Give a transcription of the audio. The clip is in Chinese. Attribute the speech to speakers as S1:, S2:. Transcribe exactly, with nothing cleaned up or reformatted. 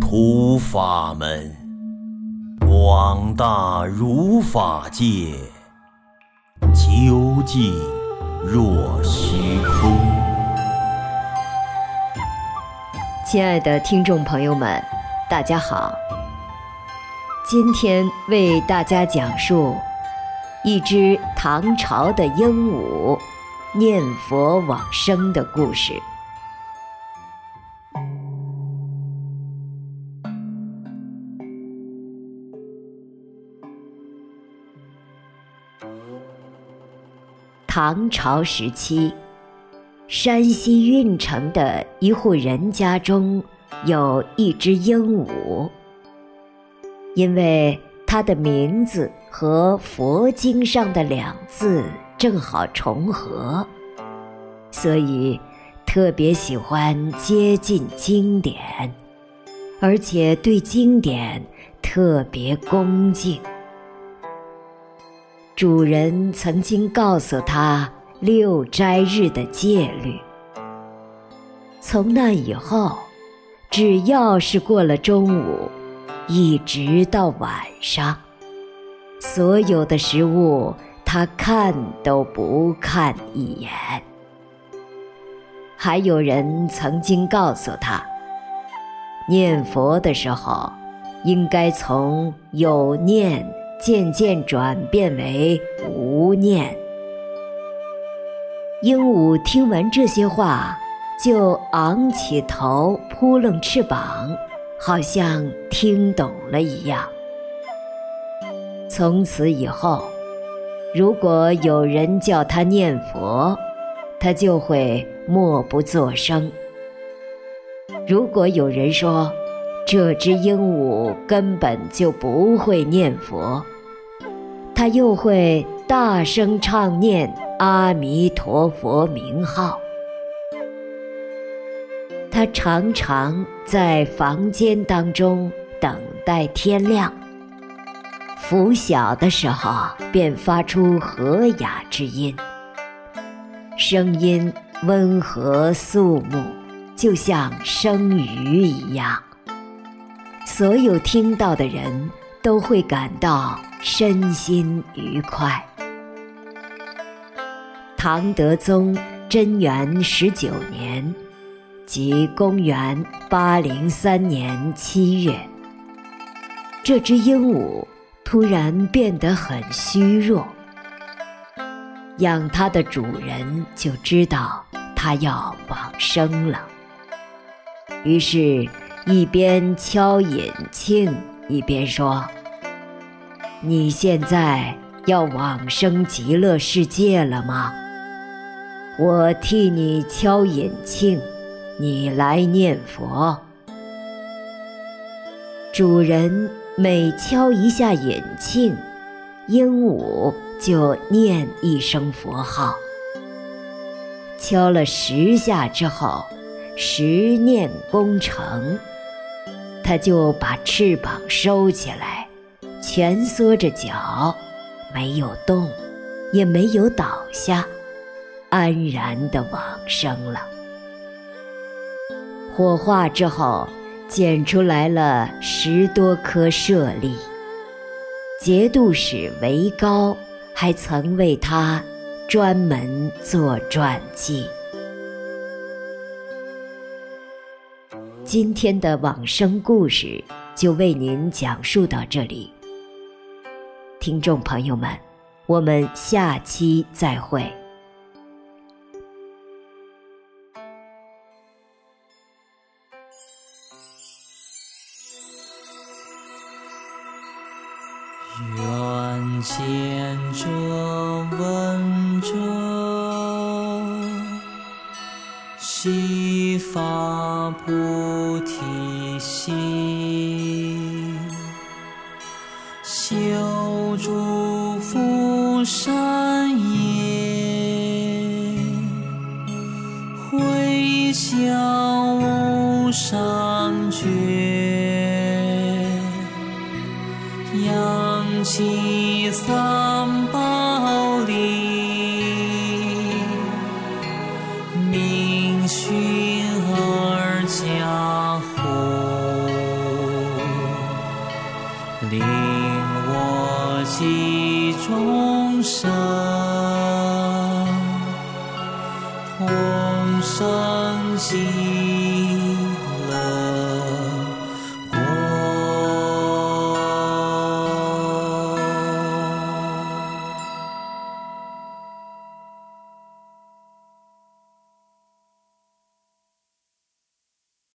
S1: 突法门，广大如法界，究竟若虚空。
S2: 亲爱的听众朋友们，大家好。今天为大家讲述一只唐朝的鹦鹉念佛往生的故事。唐朝时期，山西运城的一户人家中有一只鹦鹉，因为它的名字和佛经上的两字正好重合，所以特别喜欢接近经典，而且对经典特别恭敬。主人曾经告诉他六斋日的戒律，从那以后，只要是过了中午，一直到晚上，所有的食物他看都不看一眼。还有人曾经告诉他，念佛的时候应该从有念渐渐转变为无念。鹦鹉听完这些话，就昂起头，扑棱翅膀，好像听懂了一样。从此以后，如果有人叫他念佛，他就会默不作声。如果有人说这只鹦鹉根本就不会念佛，他又会大声唱念阿弥陀佛名号。他常常在房间当中等待天亮，拂晓的时候便发出和雅之音，声音温和肃穆，就像生鱼一样，所有听到的人都会感到身心愉快。唐德宗贞元十九年，即公元八零三年七月，这只鹦鹉突然变得很虚弱，养它的主人就知道它要往生了，于是一边敲引磬，一边说：你现在要往生极乐世界了吗？我替你敲引磬，你来念佛。主人每敲一下引磬，鹦鹉就念一声佛号。敲了十下之后，十念功成，它就把翅膀收起来，蜷缩着脚，没有动，也没有倒下，安然地往生了。火化之后，捡出来了十多颗舍利，节度使韦高还曾为他专门做传记。今天的往生故事就为您讲述到这里，听众朋友们，我们下期再会。
S3: 愿见者闻者，悉发菩提心，修诸福善业，回向无上觉，扬起三宝力，明熏而加护。 令我集众生，同生喜